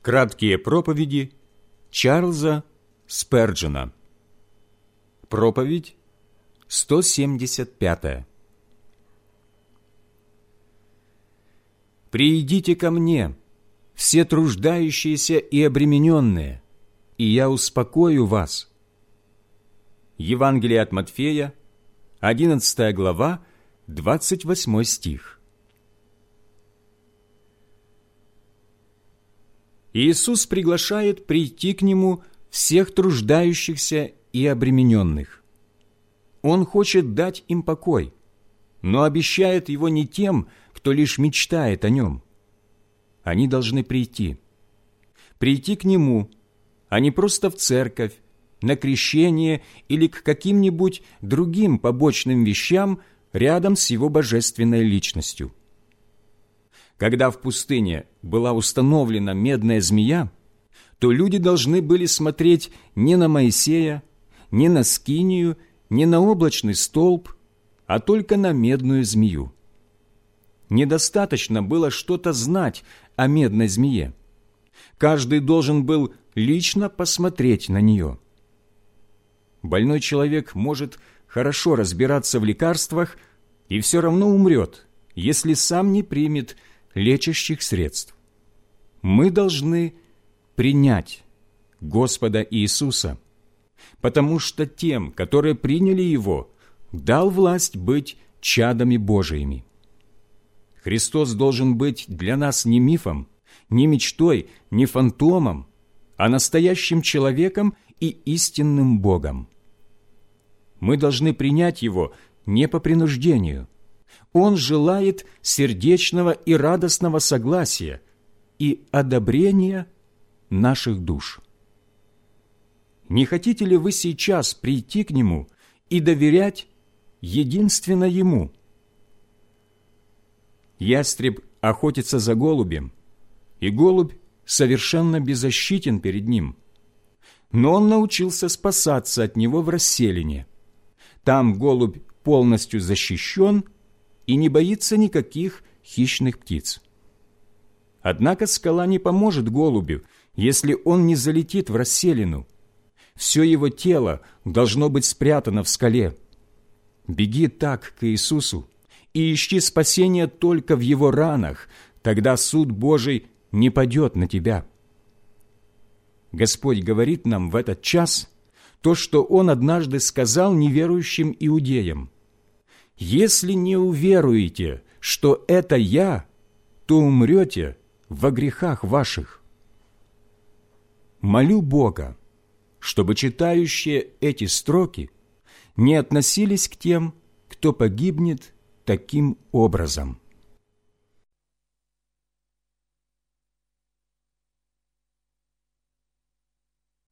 Краткие проповеди Чарльза Сперджена. Проповедь 175. «Приидите ко мне, все труждающиеся и обремененные, и я успокою вас». Евангелие от Матфея, 11 глава, 28 стих. Иисус приглашает прийти к Нему всех труждающихся и обремененных. Он хочет дать им покой, но обещает его не тем, кто лишь мечтает о нем. Они должны прийти к Нему, а не просто в церковь, на крещение или к каким-нибудь другим побочным вещам рядом с Его божественной личностью. Когда в пустыне была установлена медная змея, то люди должны были смотреть не на Моисея, не на скинию, не на облачный столб, а только на медную змею. Недостаточно было что-то знать о медной змее. Каждый должен был лично посмотреть на нее. Больной человек может хорошо разбираться в лекарствах и все равно умрет, если сам не примет лечащих средств. Мы должны принять Господа Иисуса, потому что тем, которые приняли Его, дал власть быть чадами Божиими. Христос должен быть для нас не мифом, не мечтой, не фантомом, а настоящим человеком и истинным Богом. Мы должны принять Его не по принуждению. Он желает сердечного и радостного согласия и одобрения наших душ. Не хотите ли вы сейчас прийти к Нему и доверять единственно Ему? Ястреб охотится за голубем, и голубь совершенно беззащитен перед ним. Но он научился спасаться от него в расселине. Там голубь полностью защищен и не боится никаких хищных птиц. Однако скала не поможет голубю, если он не залетит в расселину. Все его тело должно быть спрятано в скале. Беги так к Иисусу и ищи спасения только в Его ранах, тогда суд Божий не падет на тебя. Господь говорит нам в этот час то, что Он однажды сказал неверующим иудеям: «Если не уверуете, что это Я, то умрете во грехах ваших». Молю Бога, чтобы читающие эти строки не относились к тем, кто погибнет таким образом.